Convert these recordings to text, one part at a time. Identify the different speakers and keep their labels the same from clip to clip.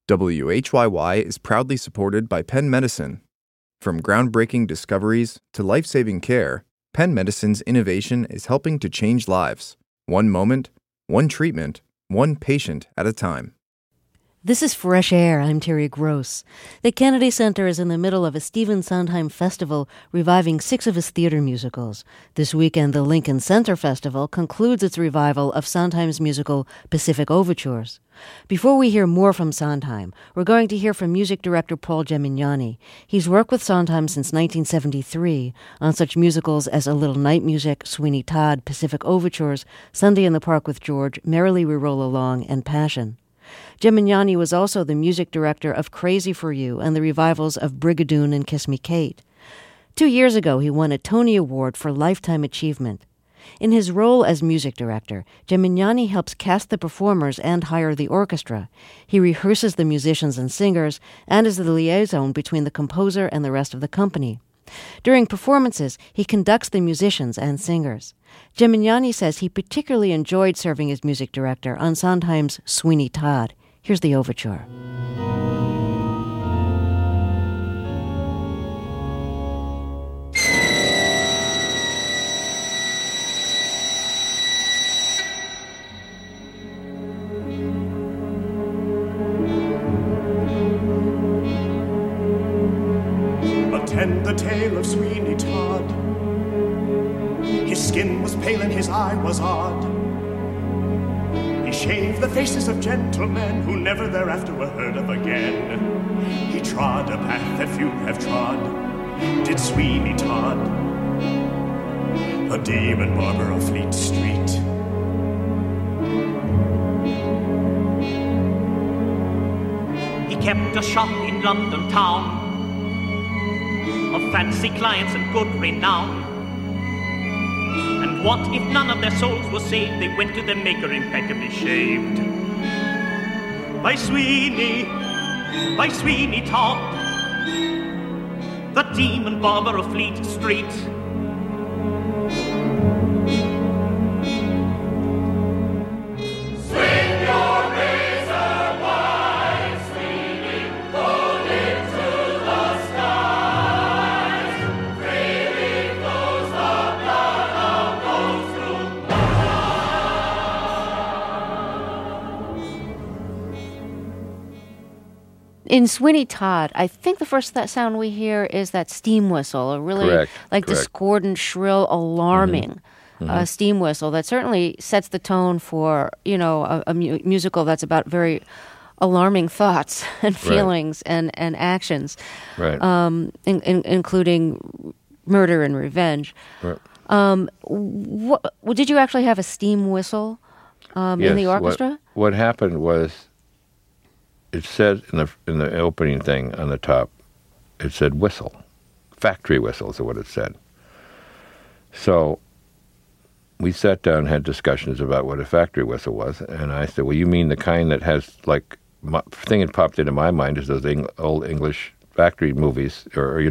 Speaker 1: WHYY is proudly supported by Penn Medicine. From groundbreaking discoveries to life-saving care, Penn Medicine's innovation is helping to change lives. One moment, one treatment, one patient at a time.
Speaker 2: This is Fresh Air. I'm Terry Gross. The Kennedy Center is in the middle of a Stephen Sondheim festival reviving 6 of his theater musicals. This weekend, the Lincoln Center Festival concludes its revival of Sondheim's musical Pacific Overtures. Before we hear more from Sondheim, we're going to hear from music director Paul Gemignani. He's worked with Sondheim since 1973 on such musicals as A Little Night Music, Sweeney Todd, Pacific Overtures, Sunday in the Park with George, Merrily We Roll Along, and Passion. Gemignani was also the music director of Crazy for You and the revivals of Brigadoon and Kiss Me Kate. 2 years ago, he won a Tony Award for Lifetime Achievement. In his role as music director, Gemignani helps cast the performers and hire the orchestra. He rehearses the musicians and singers and is the liaison between the composer and the rest of the company. During performances, he conducts the musicians and singers. Gemignani says he particularly enjoyed serving as music director on Sondheim's Sweeney Todd. Here's the overture.
Speaker 3: Attend the tale of Sweeney Todd. His skin was pale and his eye was odd. He shaved the faces of gentlemen who never thereafter were heard of again. He trod a path that few have trod, did Sweeney Todd, a demon barber of Fleet Street.
Speaker 4: He kept a shop in London town, of fancy clients and good renown. And what if none of their souls were saved? They went to their maker impeccably shaved. By Sweeney Todd, the demon barber of Fleet Street.
Speaker 2: In Sweeney Todd, I think the first sound we hear is that steam whistle, a really
Speaker 5: Correct.
Speaker 2: discordant, shrill, alarming steam whistle that certainly sets the tone for, a musical that's about very alarming thoughts and feelings and actions, including murder and revenge.
Speaker 5: Right.
Speaker 2: Did you actually have a steam whistle in the orchestra?
Speaker 5: What happened was, it said in the opening thing on the top, it said whistle. Factory whistles are what it said. So we sat down and had discussions about what a factory whistle was. And I said, well, you mean the kind that has, thing that popped into my mind is those old English factory movies, or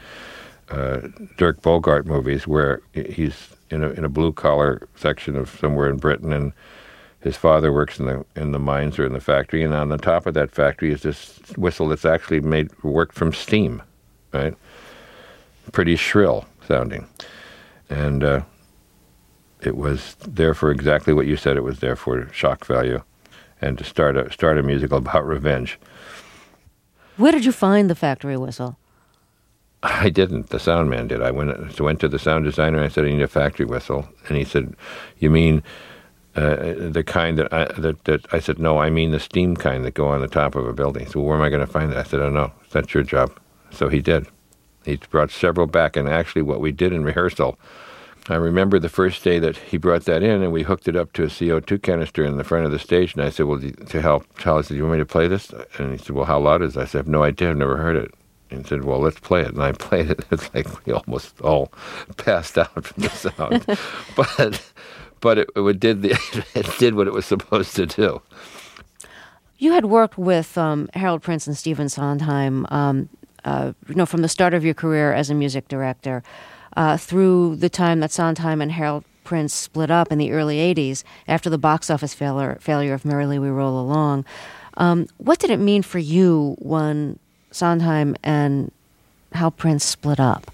Speaker 5: Dirk Bogarde movies, where he's in a blue-collar section of somewhere in Britain, and his father works in the mines or in the factory, and on the top of that factory is this whistle that's actually worked from steam, right? Pretty shrill sounding, and it was there for exactly what you said. It was there for shock value, and to start a musical about revenge.
Speaker 2: Where did you find the factory whistle?
Speaker 5: I didn't. The sound man did. I went to the sound designer and I said, I need a factory whistle, and he said, you mean the kind that I said, no, I mean the steam kind that go on the top of a building. So where am I going to find that? I said, oh, no, that's your job. So he did. He brought several back, and actually what we did in rehearsal, I remember the first day that he brought that in, and we hooked it up to a CO2 canister in the front of the stage, and I said, well, to help Charlie, said, you want me to play this? And he said, well, how loud is it? I said, I have no idea, I've never heard it. And he said, well, let's play it. And I played it. It's like we almost all passed out from the sound. But it did what it was supposed to do.
Speaker 2: You had worked with Harold Prince and Stephen Sondheim, from the start of your career as a music director, through the time that Sondheim and Harold Prince split up in the early 80s after the box office failure of Merrily We Roll Along. What did it mean for you when Sondheim and Hal Prince split up?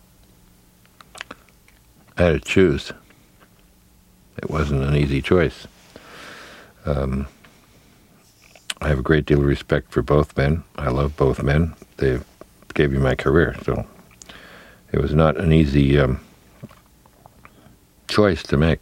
Speaker 5: I had to choose. It wasn't an easy choice. I have a great deal of respect for both men. I love both men. They gave me my career, so it was not an easy choice to make.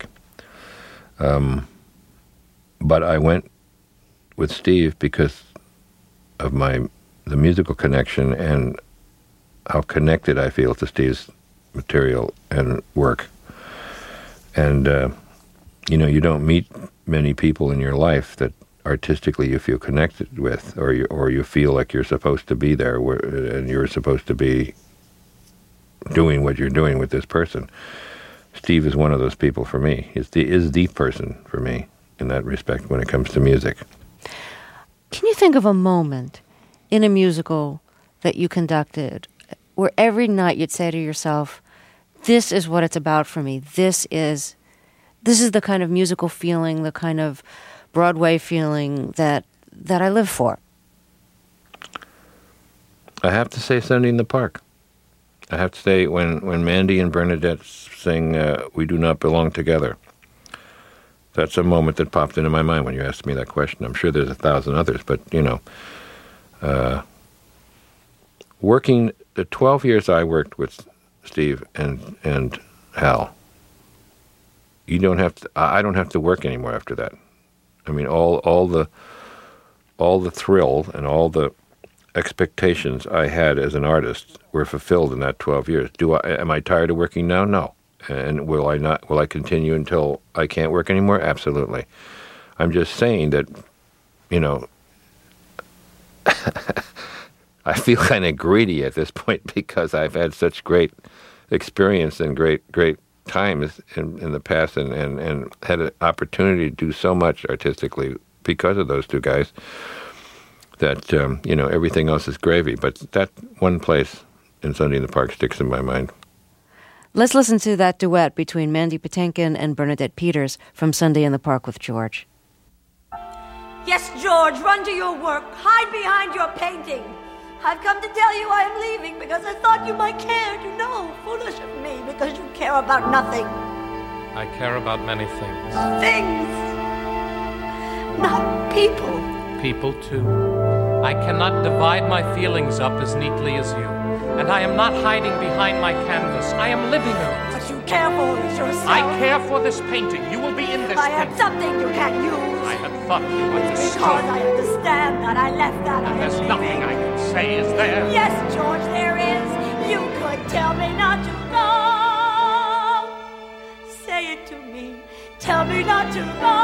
Speaker 5: But I went with Steve because of the musical connection and how connected I feel to Steve's material and work. And you don't meet many people in your life that artistically you feel connected with, or you feel like you're supposed to be there, and you're supposed to be doing what you're doing with this person. Steve is one of those people for me. Is the person for me in that respect when it comes to music.
Speaker 2: Can you think of a moment in a musical that you conducted where every night you'd say to yourself, this is what it's about for me. This is the kind of musical feeling, the kind of Broadway feeling that I live for?
Speaker 5: I have to say Sunday in the Park. I have to say when Mandy and Bernadette sing We Do Not Belong Together. That's a moment that popped into my mind when you asked me that question. I'm sure there's 1,000 others, but, working the 12 years I worked with Steve and Hal, I don't have to work anymore after that. I mean, all the thrill and all the expectations I had as an artist were fulfilled in that 12 years. Am I tired of working now? No. And will I continue until I can't work anymore? Absolutely. I'm just saying that, I feel kind of greedy at this point because I've had such great experience and great times in the past and had an opportunity to do so much artistically because of those two guys that, everything else is gravy. But that one place in Sunday in the Park sticks in my mind.
Speaker 2: Let's listen to that duet between Mandy Patinkin and Bernadette Peters from Sunday in the Park with George.
Speaker 6: Yes, George, run to your work. Hide behind your painting. I've come to tell you I am leaving because I thought you might care to know. Foolish of me, because you care about nothing.
Speaker 7: I care about many things.
Speaker 6: Things. Not people.
Speaker 7: People, too. I cannot divide my feelings up as neatly as you. And I am not hiding behind my canvas. I am living in it.
Speaker 6: What you care for is yourself.
Speaker 7: I care for this painting. You will be in this
Speaker 6: I
Speaker 7: painting.
Speaker 6: have something you can't use.
Speaker 7: I had thought you understood.
Speaker 6: Because I understand that I left that I am
Speaker 7: There's
Speaker 6: leaving.
Speaker 7: nothing I can say, is there?
Speaker 6: Yes, George, there is. You could tell me not to go. Say it to me. Tell me not to go.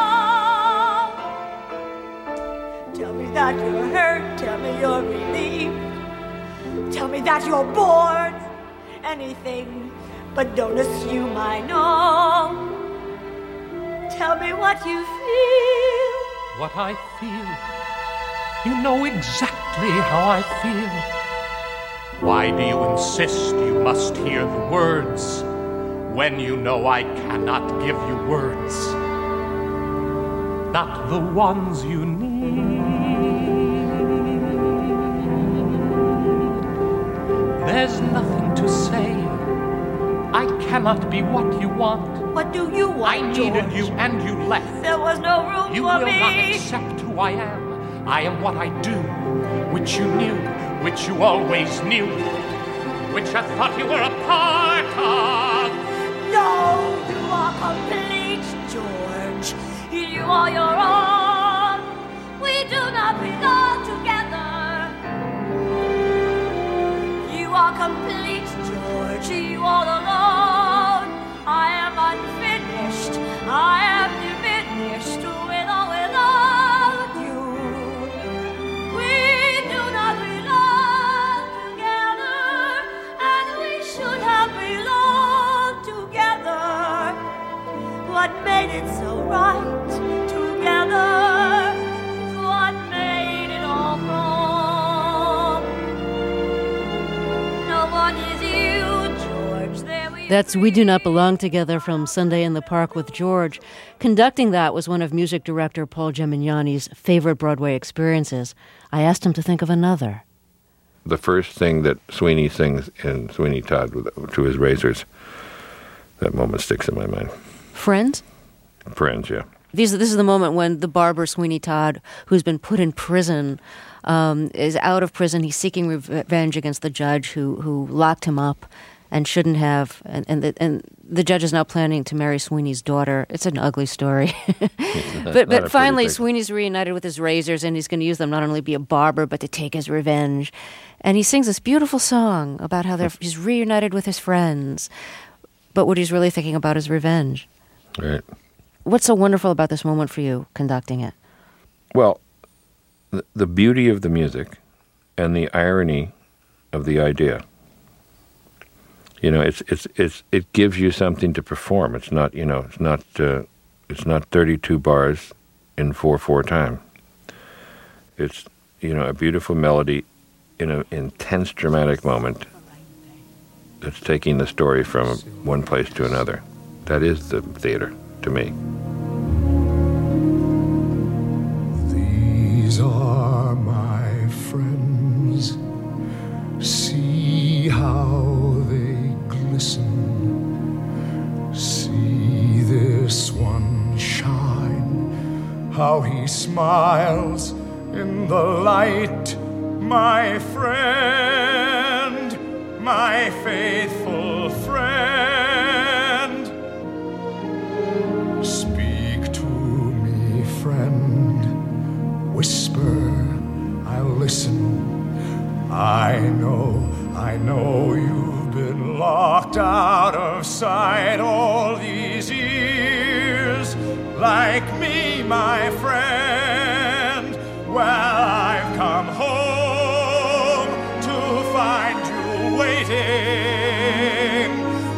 Speaker 6: Tell me that you're hurt. Tell me you're relieved. Tell me that you're bored. Anything, but don't assume I know. Tell me what you feel.
Speaker 7: What I feel. You know exactly how I feel. Why do you insist you must hear the words when you know I cannot give you words? Not the ones you need. There's nothing to say. I cannot be what you want.
Speaker 6: What do you want,
Speaker 7: I needed
Speaker 6: George?
Speaker 7: you and you left.
Speaker 6: There was no room
Speaker 7: You
Speaker 6: for
Speaker 7: will
Speaker 6: me.
Speaker 7: not accept who I am. I am what I do, which you knew, which you always knew, which I thought you were a part of.
Speaker 6: No, you are complete, George. You are your own. We do not belong together. You are complete, George. You all alone. I am unfinished. I am diminished with or without you. We do not belong together, and we should have belonged together. What made it so right together?
Speaker 2: That's We Do Not Belong Together from Sunday in the Park with George. Conducting that was one of music director Paul Gemignani's favorite Broadway experiences. I asked him to think of another.
Speaker 5: The first thing that Sweeney sings in Sweeney Todd to his razors, that moment sticks in my mind.
Speaker 2: Friends?
Speaker 5: Friends, yeah.
Speaker 2: This is the moment when the barber Sweeney Todd, who's been put in prison, is out of prison. He's seeking revenge against the judge who locked him up and shouldn't have. And the judge is now planning to marry Sweeney's daughter. It's an ugly story. but finally, Sweeney's reunited with his razors, and he's going to use them not only to be a barber, but to take his revenge. And he sings this beautiful song about how he's reunited with his friends. But what he's really thinking about is revenge.
Speaker 5: Right.
Speaker 2: What's so wonderful about this moment for you, conducting it?
Speaker 5: Well, the beauty of the music and the irony of the idea. You know, it gives you something to perform. It's not, you know, it's not 32 bars in 4/4 time. It's, you know, a beautiful melody in an intense dramatic moment that's taking the story from one place to another. That is the theater to me.
Speaker 3: These are my friends. See how they glisten. See this one shine. How he smiles in the light. My friend, my faithful friend. Speak to me, friend. Whisper, I'll listen. I know you've been locked out of sight all these years. Like me, my friend. Well, I've come home to find you waiting.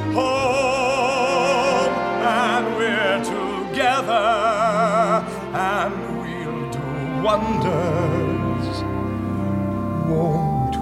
Speaker 3: Home, and we're together, and we'll do wonders, won't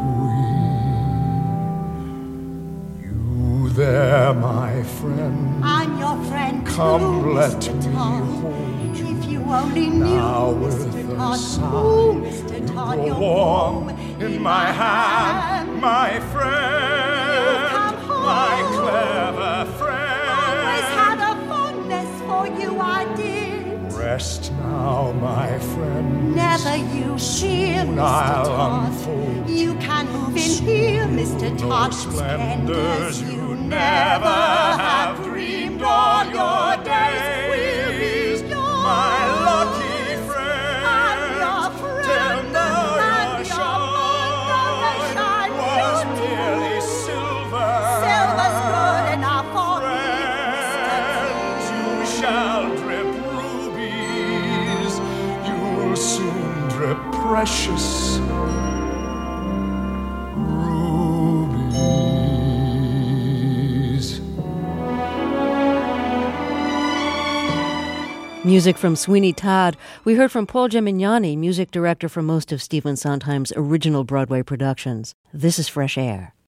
Speaker 3: we? You there, my friend.
Speaker 6: I'm your friend.
Speaker 3: Come, let
Speaker 6: Mr.
Speaker 3: me
Speaker 6: Todd.
Speaker 3: hold you.
Speaker 6: If you only knew,
Speaker 3: Now with
Speaker 6: Mr.
Speaker 3: a
Speaker 6: Todd,
Speaker 3: sigh,
Speaker 6: oh, Mr. Todd,
Speaker 3: you're
Speaker 6: you're
Speaker 3: warm
Speaker 6: warm
Speaker 3: in my hand, my friend,
Speaker 6: come home.
Speaker 3: my clever
Speaker 6: Always had
Speaker 3: friend.
Speaker 6: a fondness for you, I did.
Speaker 3: Rest now, my friend.
Speaker 6: Never you fear,
Speaker 3: Soon
Speaker 6: Mr.
Speaker 3: I'll
Speaker 6: Todd.
Speaker 3: unfold
Speaker 6: You can move in here, Mr. Todd.
Speaker 3: splendors you never have dreamed on your days, my lucky friend.
Speaker 6: I'm your friend.
Speaker 3: Till now
Speaker 6: I'm
Speaker 3: your
Speaker 6: your fond
Speaker 3: shine
Speaker 6: of the
Speaker 3: was
Speaker 6: shine.
Speaker 3: merely silver.
Speaker 6: Silver's good enough for me,
Speaker 3: Friends, you shall drip rubies. You'll soon drip precious rubies.
Speaker 2: Music from Sweeney Todd. We heard from Paul Gemignani, music director for most of Stephen Sondheim's original Broadway productions. This is Fresh Air.